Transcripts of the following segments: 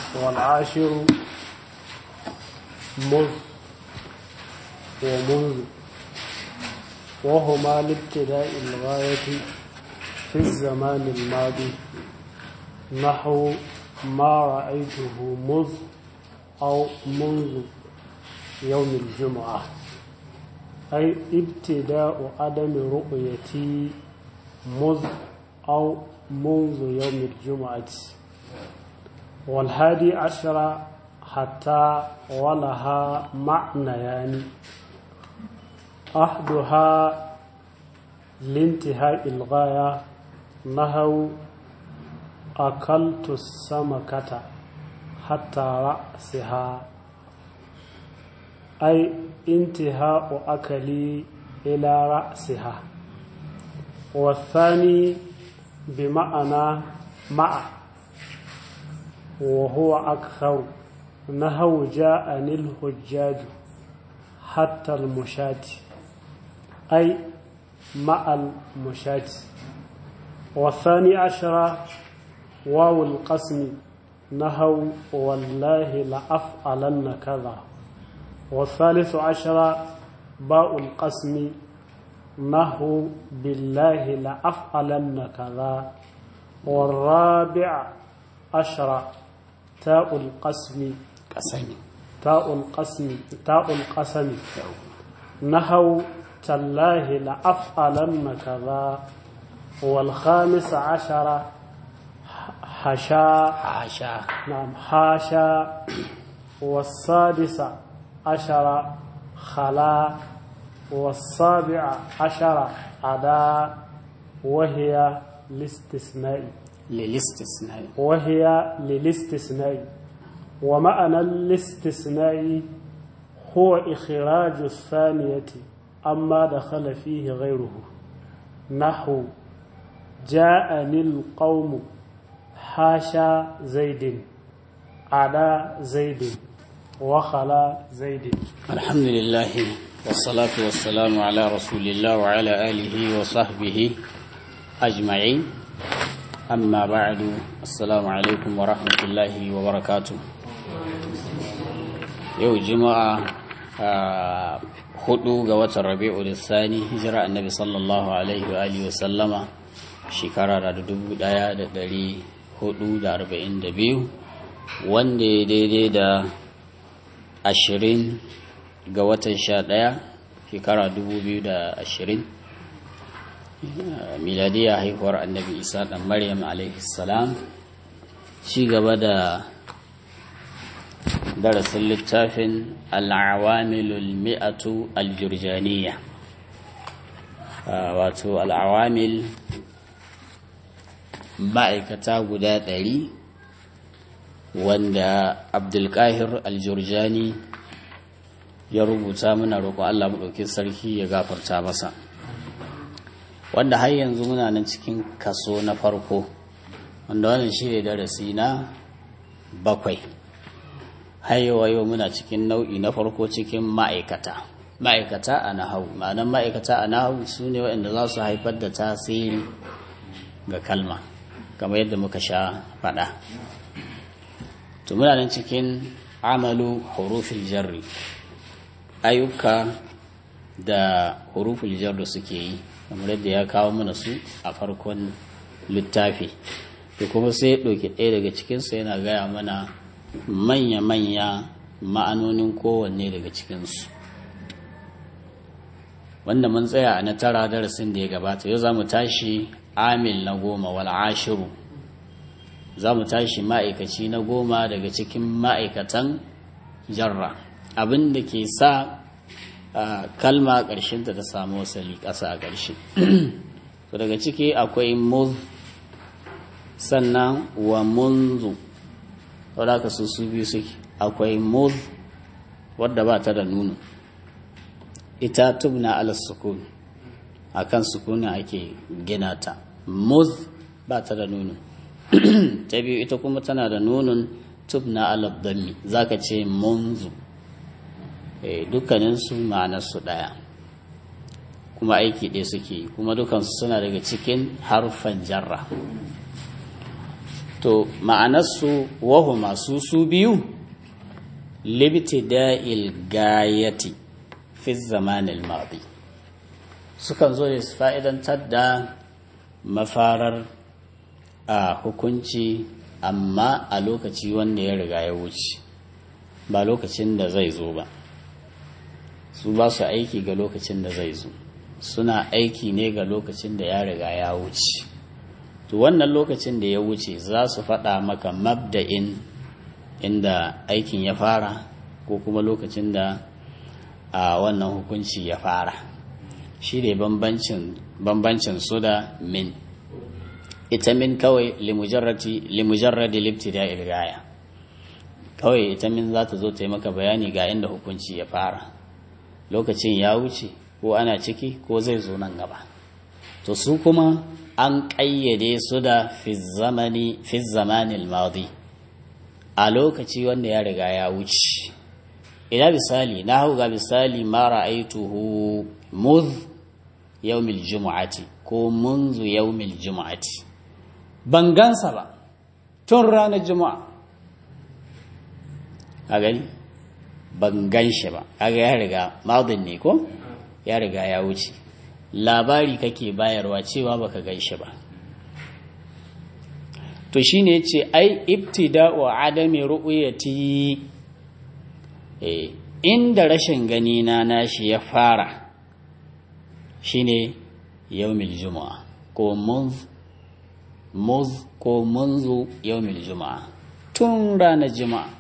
والعاشر مذ ومنذ، وهما لابتداء الغاية في الزمان الماضي، نحو ما رأيته مذ أو منذ يوم الجمعة، أي ابتداء عدم رؤيتي مذ أو منذ يوم الجمعة. والحادي عشر حتى ولها معنيان، أحدها لانتهاء الغاية، نحو أكلت السمكة حتى رأسها، أي انتهاء أكلي إلى رأسها. والثاني بمعنى مع، وهو أكثر، نحو جاءني الحجاج حتى المشاة، أي مع المشاة. والثاني عشر واو القسم، نحو والله لأفعلن كذا. والثالث عشر باء القسم، نحو بالله لأفعلن كذا. والرابع عشر تاء القسم، تاء القسم، نحو تالله لأفعلن كذا. والخامس عشر حاشا، نعم حاشا. والسادس عشر خلا. والسابع عشر عدا، وهي للاستثناء. ومعنى الاستثناء هو إخراج الثانية أما دخل فيه غيره، نحو جاءني القوم حاشا زيد عدا زيد وخلا زيد. الحمد لله والصلاة والسلام على رسول الله وعلى آله وصحبه أجمعين. أما بعد، السلام عليكم ورحمة الله وبركاته. يوم جمعة 4 ga watan Rabi'ul Thani, hijira annabi sallallahu alaihi wa alihi wa sallama shekara da 1442, wanda ya daidai da 20 ga watan 11 shekara 2020 miladiya, haihuwar annabi Isa dan Maryam alaihi salam. ci gaba da darasin littafin al'awamilul mi'atu al-jurjaniya, wato al'awamil ma'aikata guda 100 wanda Abdulkahir al-Jurjani ya rubuta. muna roƙon Allah maɗaukin sarki ya gafarta masa, wanda har yanzu muna nan cikin kaso na farko, wanda wannan shi ne darasi na 7. har yau muna cikin nau'i na farko cikin ma'aikata a nahawu. ma'anan ma'aikata a nahawu su ne waɗanda za su haifar da tasiri ga kalma, kamar yadda muka sha faɗa. to muna nan cikin amalu hurufil jarri, ayyuka da hurufil jarri suke yi, kamar yadda ya kawo mana su a farkon littafi. to kuma sai ya ɗauki ɗaya daga cikinsu yana gaya mana manya-manya ma'anonin kowanne daga cikinsu, wanda mun tsaya a na 9 darasin da ya gabata. yau za mu tashi amil na 10, wal ashiru. za mu tashi ma'aikaci na 10 daga cikin ma'aikatan jarra, abin da ke sa kalma ƙarshenta ta samu wasali ƙasa a ƙarshe. to daga ciki akwai muz, sannan wa munzu, wadda ka su biyu suke. akwai muz wadda ba ta da nunu, ita tubna ala sukun, akan sukunin ake gina ta. muz ba ta da nunu. ta biyu ita kuma tana da nunun, tubna ala dhammi, zaka ce munzu. dukkaninsu ma'anarsu ɗaya, kuma aiki ɗaya suke, kuma dukansu suna daga cikin harfan jarra. to ma'anarsu wahuma su biyu libtida'il gayati fi zamanil madi sukan zo da su fa'idantar da mafarar a hukunci amma a lokaci wanda ya riga ya wuce ba lokacin da zai zo ba su ba su aiki ga lokacin da zai zo suna aiki ne ga lokacin da ya riga ya wuce to wannan lokacin da ya wuce za su faɗa maka mabda'in inda aikin ya fara ko kuma lokacin da a wannan hukunci ya fara shi ne bambancin su da min ita min kawai limujarradi libtida'il gaya kawai ita min za ta zo ta yi maka bayani ga inda hukunci ya fara lokacin ya wuce ko ana ciki ko zai zo nan gaba to su kuma an ƙayyade su da fi zamanil madi a lokaci wanda ya riga ya wuce ina misali na hau ga misali ma ra'aituhu mudh yawmil jumu'ati ko munzu yawmil jumu'ati ban gansa ba tun ranar juma'a a gani ban gan shi ba kaga ya riga madin ne ko ya riga ya wuce labari kake bayarwa cewa baka gan shi ba to shine yace ai ibtida'u adami ru'yati inda rashin gani na nashi ya fara shine yawmil juma'a ko ko munzu yawmil juma'a tun ranar juma'a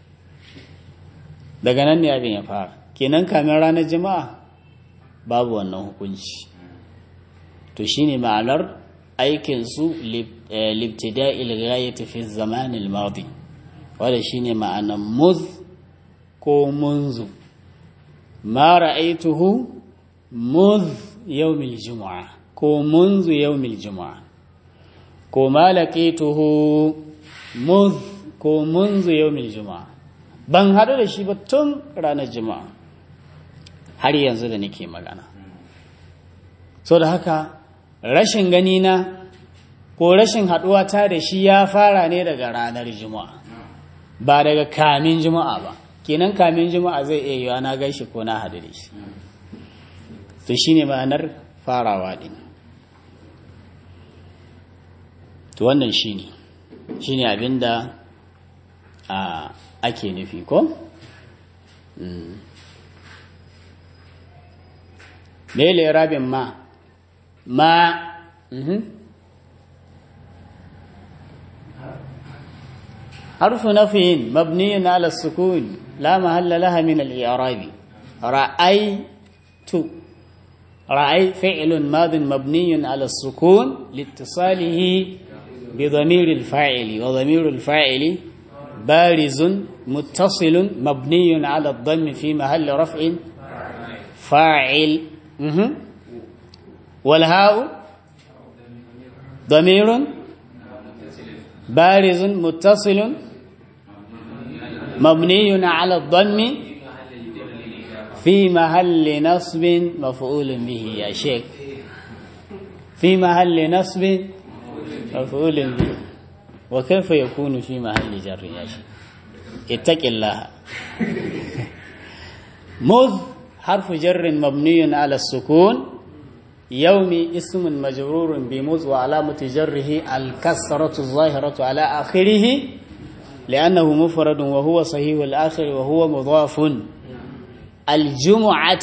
daga nan ne abin ya fara kenan kamin ranar juma'a babu wannan hukunci to shine ma'anar aikin su libtida'il ghayati fi zaman al-madi wanda shine ma'anar muz ko munzu ma ra'aituhu muz yawmil jumu'a ko munzu yawmil jumu'a ko ma laqituhu muz ko munzu yawmil jumu'a ban hadu da shi ba tun ranar juma'a har yanzu da nake magana so da haka rashin gani na ko rashin haduwa ta da shi ya fara ne daga ranar juma'a ba daga kamin juma'a ba kenan kamin juma'a zai iya yiwa na gaishe ko na hadu da shi to shine ma'anar farawa din to wannan shine abinda ake nufi ko lele rabin ma حرف نفي مبني على السكون لا محل لها من الإعراب رأي فعل ماض مبني على السكون لاتصاله بضمير الفاعل وضمير الفاعل بارز متصل مبني على الضم في محل رفع فاعل والهاء ضمير بارز متصل مبني على الضم في محل نصب مفعول به يا شيخ في محل نصب مفعول به وكيف يكون في محل جر يا شيخ اتق الله مذ حرف جر مبني على السكون يومي اسم مجرور بمذ وعلامة جره الكسرة الظاهرة على آخره لأنه مفرد وهو صحيح الآخر وهو مضاف الجمعة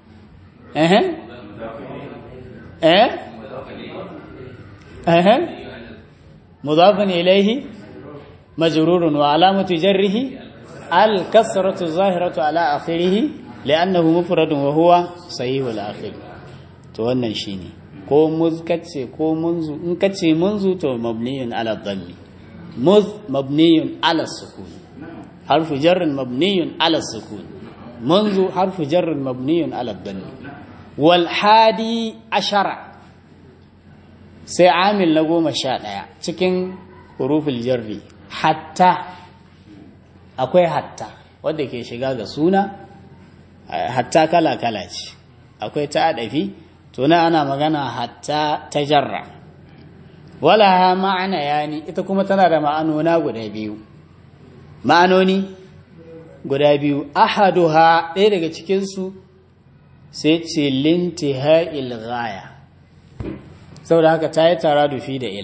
مضاف إليه مجرور وعلامة جره الكسرة الظاهرة على آخره لأنه مفرد وهو صحيح الآخر to wannan shine ko muz kace ko munzu in kace munzu to mabniyun ala dhammi muz mabniyun ala sukun harfu jar mabniyun ala sukun munzu harfu jar mabniyun ala dhammi wal hadi ashara sai amil na 11 cikin huruful jarri hatta akwai hatta wanda ke shiga ga suna hatta kala kala ce akwai ta adafi to na ana magana hatta tajarra walaha ma'ana yani ita kuma tana da ma'anona guda biyu ma'anoni guda biyu ahaduha ɗaya daga cikinsu sai ce lintiha'il ghaya saboda haka ta yi taradufi da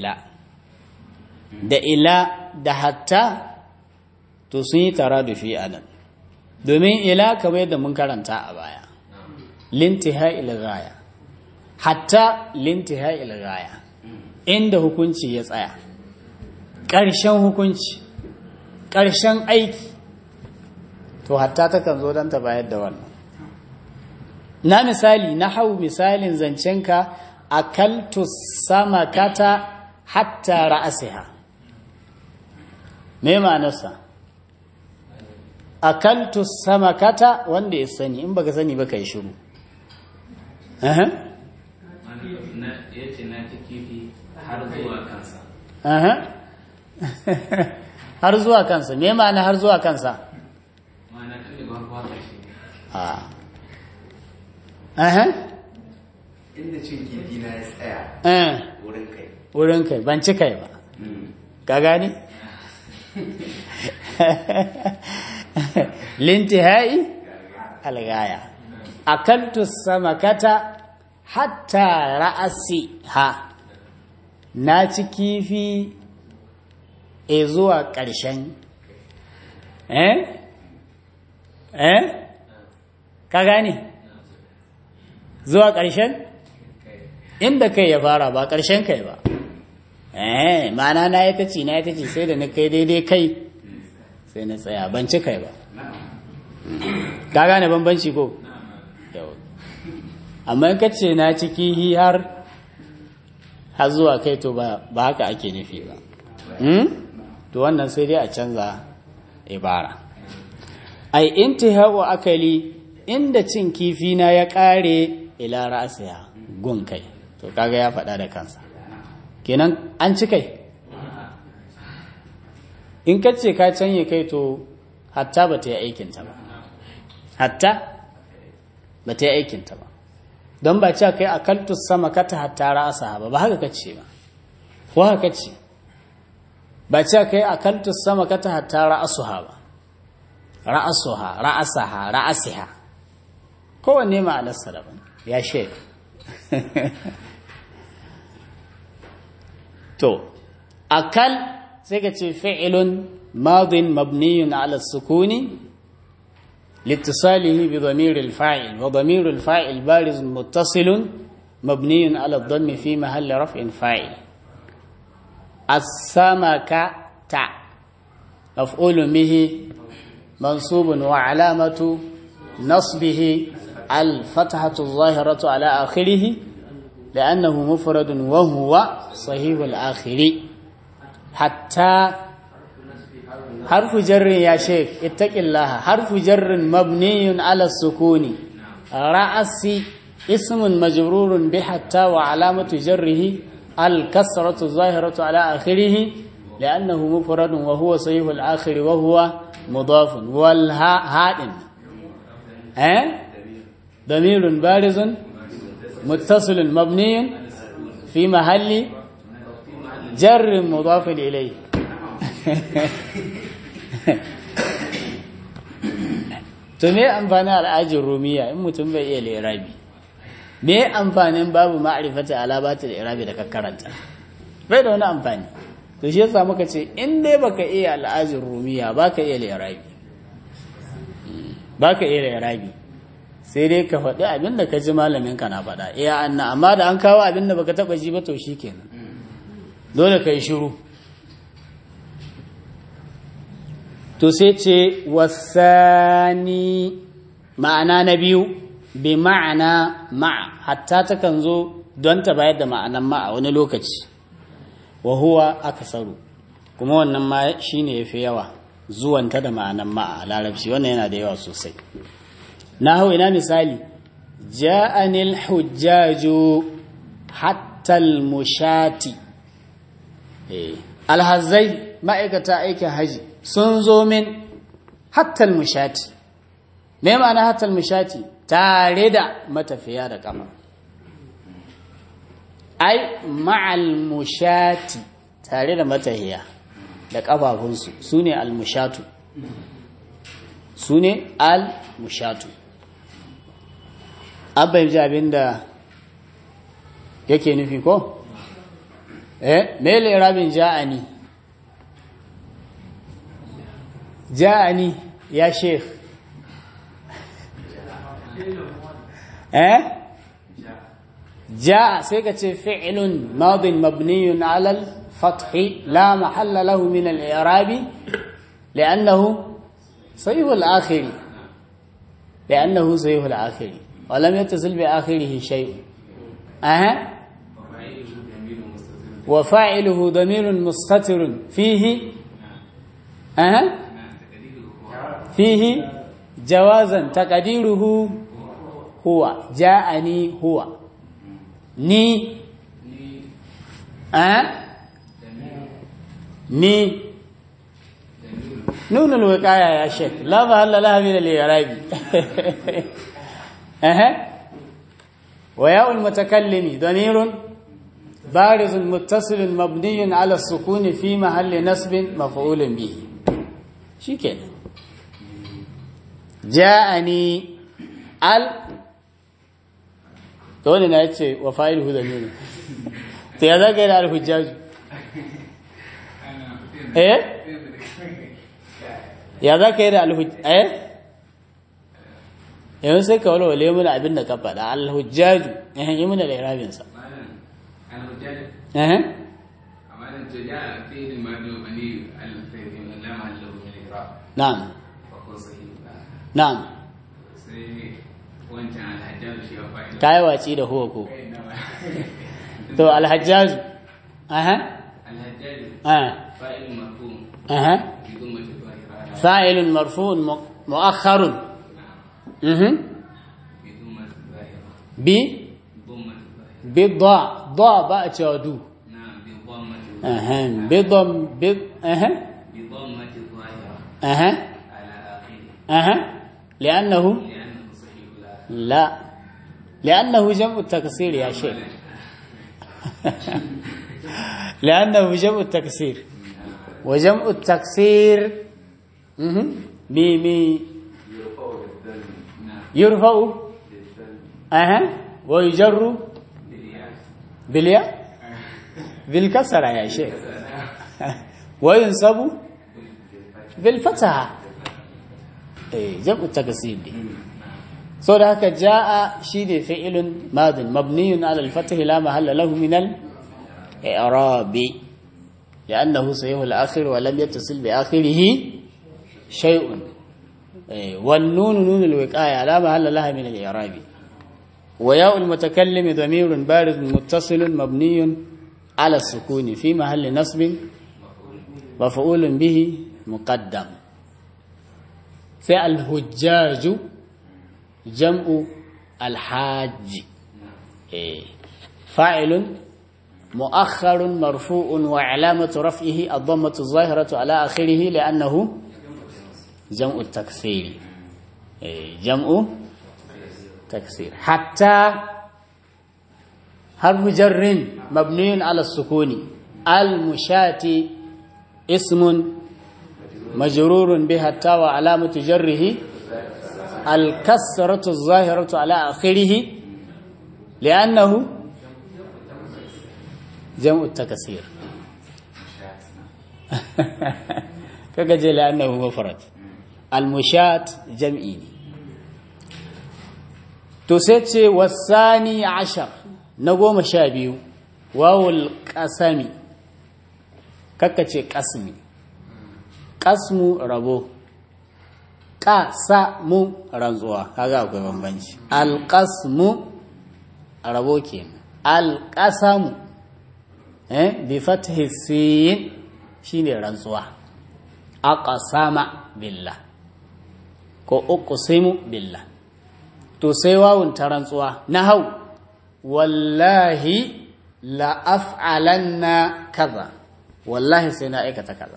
ila da hatta to sun yi taradufi a nan domin ila kamar yadda mun karanta a baya lintiha'il ghaya hatta lintiha'il ghaya inda hukunci ya tsaya ƙarshen hukunci ƙarshen aiki to hatta takan zo don ta bayar da wannan na misali na hau misalin zancenka akaltu samakata hatta ra'asiha me ma'anarsa akaltu samakata wanda ya sani in baka sani baka yi shiru har zuwa kansa me ma'ana har zuwa kansa inda cin kifi na ya tsaya wurin kai ban ci kai ba ka gani lintihai algaya akaltu samakata hatta ra'asi ha na ci kifi zuwa ƙarshen ka gane zuwa ƙarshen inda kai ya fara ba ƙarshen kai ba ma'ana na ya tace sai da na kai daidai kai sai na tsaya ban ci kai ba ka gane bambanci ko amma in kace na ci kihi har zuwa kai to ba haka ake nufi ba to wannan sai dai a canza ibara ai intihau akali inda cin kifi na ya kare ila ra'siha gun kai to kaga ya faɗa da kansa kenan an ci kai in kace ka canye kai to hatta ba ta yi aikinta ba hatta ba ta yi aikinta ba don ba cewa kai akaltu sama kata hatta ra'saha ba haka kace ba ko haka kace ba cewa kai akaltu sama kata hatta ra'suha ba ra'asiha kowanne ma'anarsa daban ya shek to akal sai ka ce fi'ilun madin mabniyun ala sukuni لاتصاله بضمير الفاعل وضمير الفاعل بارز متصل مبني على الضم في محل رفع فاعل السمكة مفعول به منصوب وعلامة نصبه الفتحة الظاهرة على آخره لأنه مفرد وهو صحيح الآخر حتى حرف جر يا شيخ اتق الله حرف جر مبني على السكون رأسي اسم مجرور بحتى وعلامة جره الكسرة الظاهرة على آخره لأنه مفرد وهو صحيح الآخر وهو مضاف والهاء هادن ضمير بارز متصل مبني في محل جر مضاف إليه to me amfani al'ajin rumiya in mutum bai iya lirabi me amfanin babu ma'rifata alabatul irabi da ka karanta bai da wani amfani to shi yasa muka ce in dai baka iya al'ajin rumiya baka iya lirabi sai dai ka faɗi abin da ka ji malamin ka na faɗa iya anna amma da an kawo abin da baka taba ji ba to shikenan dole kai shiru to sai ce wasani ma'ana na biyu bi ma'ana ma'a hatta takan zo don ta bayar da ma'anan ma'a wani lokaci wa huwa akasaru kuma wannan ma shine yafi yawa zuwanta da ma'anan ma'a a larabci wannan yana da yawa sosai na hau ina misali ja'anil hujjaju hatta al-mushati alhazai ma'aikata aikin haji sun zo min hatta al-mushati me ma'ana hatta al-mushati tare da matafiya da kafa ai ma'al mushati tare da matahiya da kafafunsu sune al mushatu sune al mushatu abin ji abinda yake nufi ko mele rabin ja'ani ya sheikh جاء سيكة فعل ماض مبني على الفتح لا محل له من الإعراب لأنه صحيح الآخر ولم يتصل بآخره شيء وفاعله ضمير مستتر فيه جوازا تقديره هو جاءني هو ni ni نون الوقاية يا شيخ لا محل لها من الإعراب وياء المتكلم ضمير بارز متصل مبني على السكون في محل نصب مفعول به شكرا جاءني dole na yace wa fa'iluhu damiru to ya zaka da al-hujjaj ya zaka da al-hujjaj yanzu sai ka walwale mun abin da ka faɗa al-hujjaj yi mun da irabin sa al-hujjaj amma dan to ya fi mabni al-fi'l la mahallu min al-i'rab na'am na'am kai waci da huwa ko to al-hajjaj fa'il marfu' mu'akhkhar bi ba tawdu لأنه لا لأنه جمع التكسير يا شيخ لأنه جمع التكسير وجمع التكسير يرفع ويجر بالياء بالكسرة يا شيخ وينصب بالفتحة جمع التكسير دي so da haka jaa shine fi'ilun madin mabniyun ala al-fath la mahalla lahu min al-i'rab li'annahu sayyihu al-akhir wa lam yattasil bi akhirih shay'un wan nun nun al-wiqaya la mahalla laha min al-i'rab wa ya'u al-mutakallim dhamirun barid muttasilun mabniyun ala as-sukun fi mahalli nasb maf'ulun bihi muqaddam fi al-hujjaj جمع الحاج فاعل مؤخر مرفوع وعلامة رفعه الضمة الظاهرة على آخره لأنه جمع التكسير جمع تكسير حتى حرف جر مبني على السكون المشاة اسم مجرور بها التاء وعلامة جره الكسرة الظاهرة على آخره لأنه جمع التكسير كجي لأنه مفرد المشاة جمعين تسيتي والثاني عشر نقوم شابيو واو القسم ككتي قسمي قسم ربو qasamu rantsuwa kaga akwai bambanci alqasmu rabo kenan alqasamu bi fathi sin shine rantsuwa aqsama billah ko uqsimu billah to sai wawun ta rantsuwa nahau wallahi la af'alanna kaza wallahi sai na aikata kaza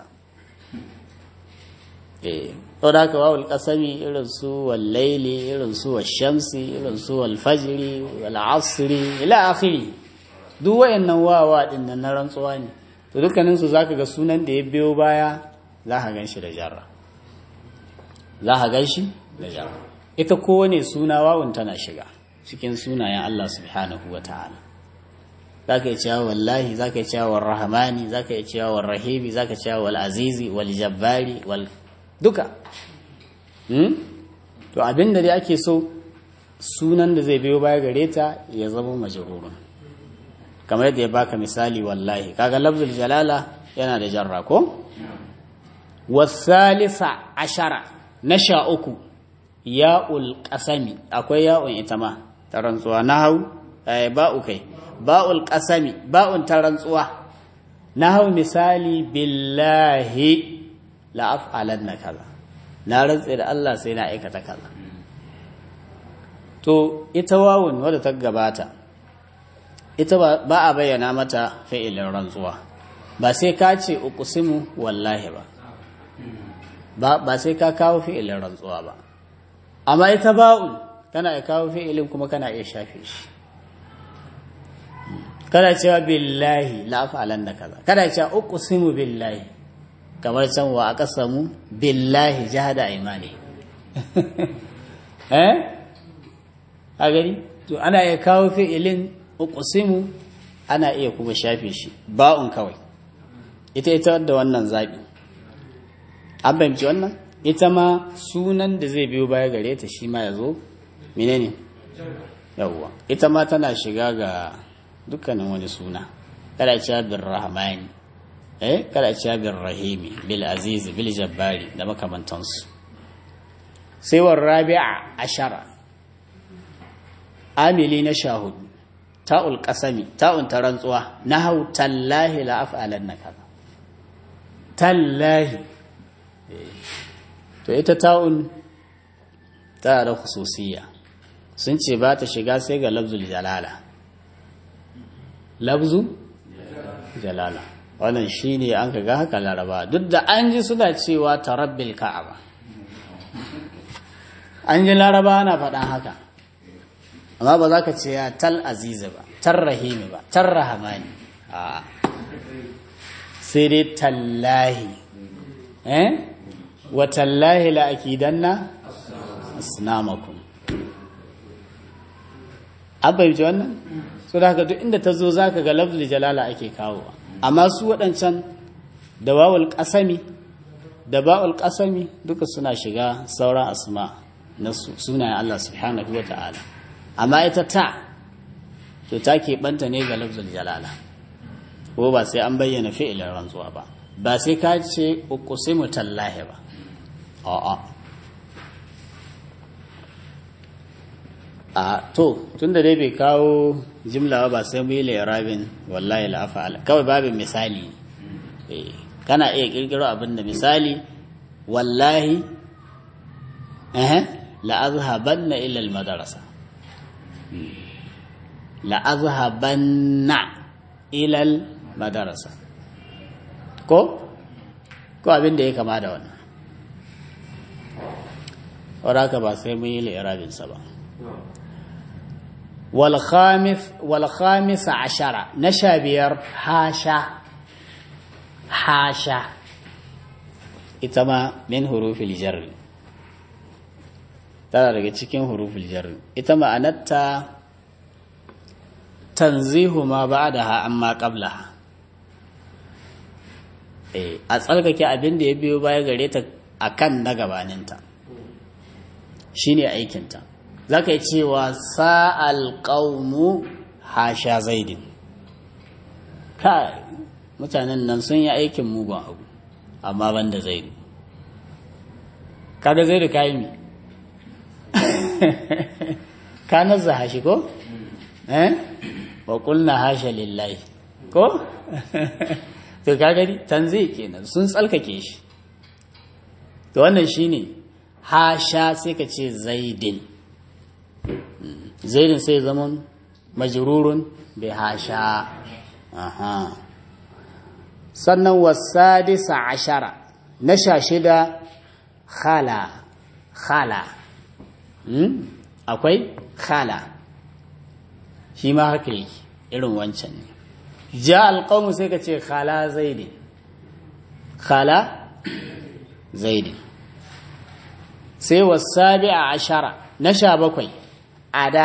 to da haka wawul qasami irin su wal layli irin su wash shamsi irin su wal fajri wal asri ila akhiri duk wayannan wawa din nan na rantsuwa ne to dukkanin su zaka ga sunan da ya biyo baya za ka ganshi da jarra ita kowane suna wawun tana shiga cikin sunayen Allah subhanahu wataala zaka yi cewa wallahi zaka yi cewa warrahmani zaka yi cewa warrahimi zaka yi cewa wal azizi wal jabbari wal duka to abinda dai ake so sunan da zai biyo baya gare ta ya zama majrurun kamar yadda ya baka misali wallahi kaga lafzul jalala yana da jarra ko wasalisa ashara na 13 ya'ul qasami akwai ya'un ita ma ta rantsuwa nahau ba'u kai ba'ul qasami ba'un ta rantsuwa nahau misali billahi la af'alanna kaza na rantsa da Allah sai na aikata kaza to ita wawun wadda ta gabata ita ba a bayyana mata fi'ilin rantsuwa ba sai ka ce uqsimu wallahi ba sai ka kawo fi'ilin rantsuwa ba amma ita ba'un kana iya kawo fi'ilin kuma kana iya shafe shi kana cewa billahi la af'alanna kaza kana cewa uqsimu billahi kamar can wa aqsamu billahi jahada imani a gani to ana iya kawo fi'ilin uqsimu ana iya kuma shafe shi ba'un kawai ita da wannan zabi an fahimci wannan ita ma sunan da zai biyo baya gare ta shi ma yazo menene yawwa ita ma tana shiga ga dukkanin wani suna kada cewa bir rahmani kada cewa bir rahimi bil aziz bil jabbari da makamantansu sai war rabi'a ashara amili na shahudu ta'ul qasami ta'un ta rantsuwa nahau tallahi la af'alanna kaza tallahi to ita ta'un ta da khususiyya sun ce ba ta shiga sai ga lafzul jalala lafzu jalala wannan shine an kaga haka laraba duk da an ji suna cewa tarabbil ka'aba an ji laraba na faɗan haka amma ba za ka ce ya tal aziza ba tar rahimi ba tar rahamani a sai dai tallahi wa tallahi la akidanna asnamakum an fahimci wannan so da haka duk inda ta zo za ka ga lafzul jalala ake kawowa amma su waɗancan da wawul ƙasami da ba'ul ƙasami duka suna shiga sauran asma na sunayen Allah subhanahu wa ta'ala amma ita ta to ta keɓanta ne ga lafzul jalala ko ba sai an bayyana fi'ilin rantsuwa ba ba sai ka ce uqsimu tallahi ba to tunda dai bai kawo jimla ba sai mu yi lairabin wallahi la fa'ala kawai babin misali kana iya kirkiro abin da misali wallahi la azhabanna ila al madrasa la azhabanna ila al madrasa ko abin da ya kama da wannan waraka ba sai mu yi lairabin sa ba والخامس عشر نشابير حاشا إتما من حروف الجر ترى daga cikin huruful jar ita ma'anarta tanzihu ma ba'daha amma qablaha a tsalkake abin da ya biyo baya gare ta akan na gabaninta shine aikinta za ka yi cewa sa'al ƙaunu hasha zaidin kai mutanen nan sun yi aikin mugun abu amma ban da zaidu kada zaidu ka yi mi ka nazza hashi ko? wa ƙulna hasha lillahi ko? to ka gani tanzi kenan sun tsalkake shi to wannan shine hasha sai ka ce zaidin zaidin sai zaman majrurun bi hasha sannan wasadisa ashara na 16 khala akwai khala shi ma haka yake irin wancan ne ja alqawmu sai ka ce khala zaidin khala zaidin sai wasabi'a ashara na 17 ada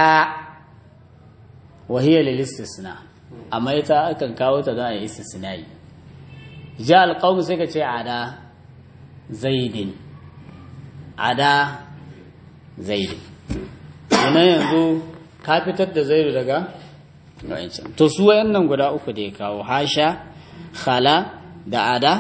وهي للاستثناء amma ita akan kawo ta don a yi istisnai ja alqawm sai ka ce ada zaidin wannan yanzu ka fitar da zaidu daga wancan to su wayannan guda uku da ya kawo hasha khala da ada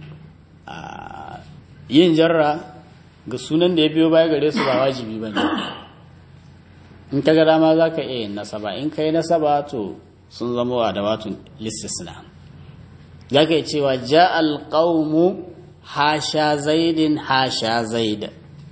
yin jarra ga sunan da ya biyo baya gare su ba wajibi bane in ka ga dama za ka iya yin nasaba in ka yi nasaba to sun zama wa da watun listisna za ka yi cewa ja alƙaunmu hasha zaidin hasha zaida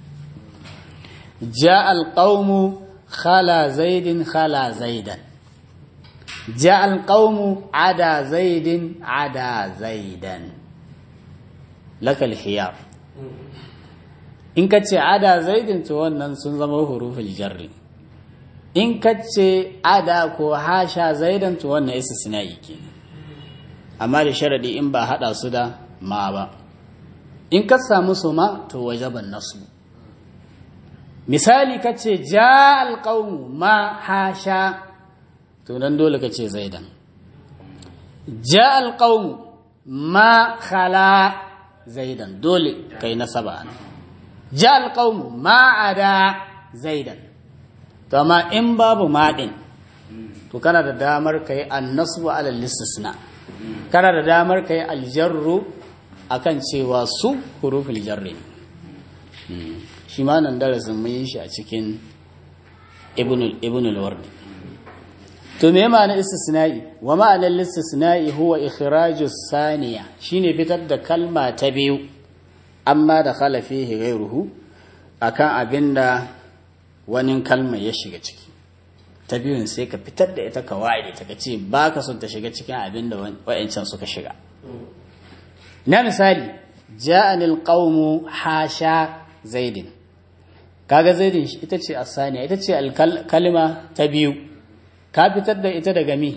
ja alƙaunmu khala zaidin khala zaidan ja alƙaunmu ada zaidin ada zaidan lakal khiyar in ka ce ada zaidin to wannan sun zama huruful jarri in ka ce ada ko hasha zaidan to wannan istisna'i kenan amma da sharadi in ba hada su da ma ba in ka samu su ma to wajaban nasu misali ka ce ja alqawmu ma hasha to nan dole ka ce zaidan ja alqawmu ma khala zaidan dole kai nasaba ja alqawmu ma ada zaidan to amma in babu maɗin to kana da damar ka yi annasu ala listisna kana da damar ka yi aljarru akan cewa su huruful jarri shi ma nan darasin mun yi shi a cikin ibn al-wardi to me ma'ana istisna'i wa ma'ana istisna'i huwa ikhraju saniya shine fitar da kalma ta biyu amma da khala fihi ghayruhu akan abinda wani kalma ya shiga ciki ta biyun sai ka fitar da ita ka ware ta ce ba ka son ta shiga cikin abin da wa'ancan suka shiga na misali ja'anil qaumu hasha zaidin kaga zaidin ita ce asaniya ita ce kalma ta biyu ka fitar da ita daga mi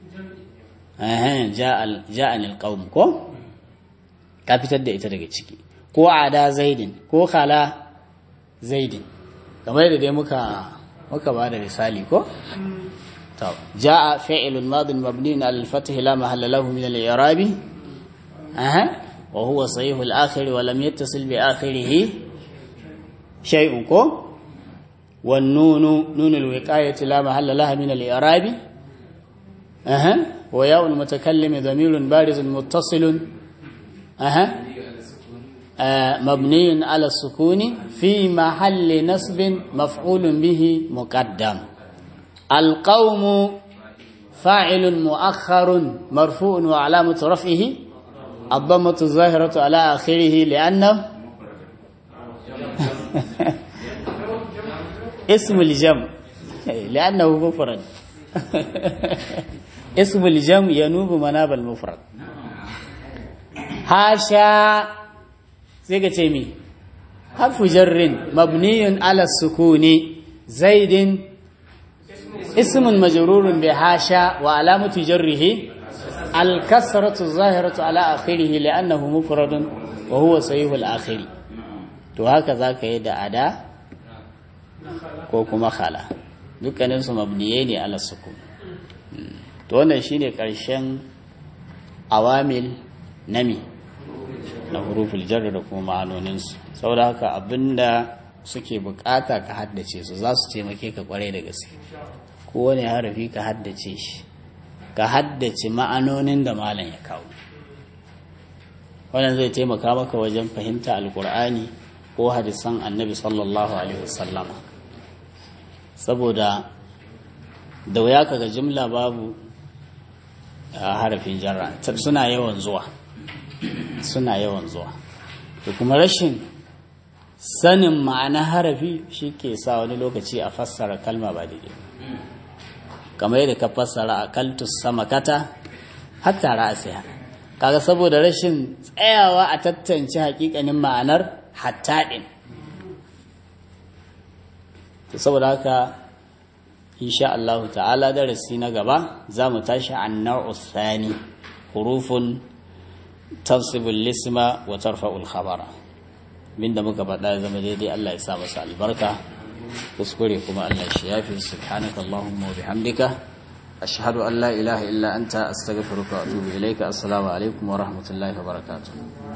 ja'anil qaum ko ka fitar da ita daga ciki ko ada zaidin ko khala zaidin kamar da dai muka ba da misali ko to jaa fi'lun madin mabniun ala al-fath la mahalla lahu min al-i'rab wa huwa sahih al-akhir wa lam yattasil bi akhirih shay'un ko wan nun al-wiqayati la mahalla laha min al-i'rab wa ya'u al-mutakallim dhamirun barizun muttasilun مبني على السكون في محل نصب مفعول به مقدم القوم فاعل مؤخر مرفوع وعلامة رفعه الضمة الظاهرة على آخره لأنه اسم الجمع لأنه مفرد اسم الجمع ينوب مناب المفرد حاشا sai ka ce mi harfu jarrin mabniyun ala sukuni zaidin ismun majrurun bi hasha wa alamatu jarrihi al-kasratu zahiratu ala akhirih li'annahu mufradun wa huwa sahih al-akhir to haka zaka yi da ada ko kuma khala dukkanin su mabniye ne ala sukun to wannan shine karshen awamil nami na huruful jarri da kuma ma'anoninsu saboda haka abinda suke bukata ka haddace su za su taimake ka kwarai da gaske kowane harafi ka haddace shi ka haddace ma'anonin da malam ya kawo wannan zai taimaka maka wajen fahimta alkur'ani ko hadisan annabi sallallahu alaihi wasallama saboda da wuya kaga jimla babu harafin jarra suna yawan zuwa to kuma rashin sanin ma'ana harafi shi ke sa wani lokaci a fassara kalma ba daidai kamar yadda ka fassara akaltus samakata hatta ra'asiha kaga saboda rashin tsayawa a tantance hakikanin ma'anar hatta din to saboda haka insha Allah ta'ala darasi na gaba za mu tashi an nau'u thani hurufun tansibul lisma wa tarfa'ul khabara da muka faɗa zama daidai Allah ya sa masa albarka kuskure kuma Allah shi yafi subhanakallahumma wa bihamdika ashhadu an la ilaha illa anta astaghfiruka wa atubu ilayka assalamu alaikum wa rahmatullahi wa barakatuh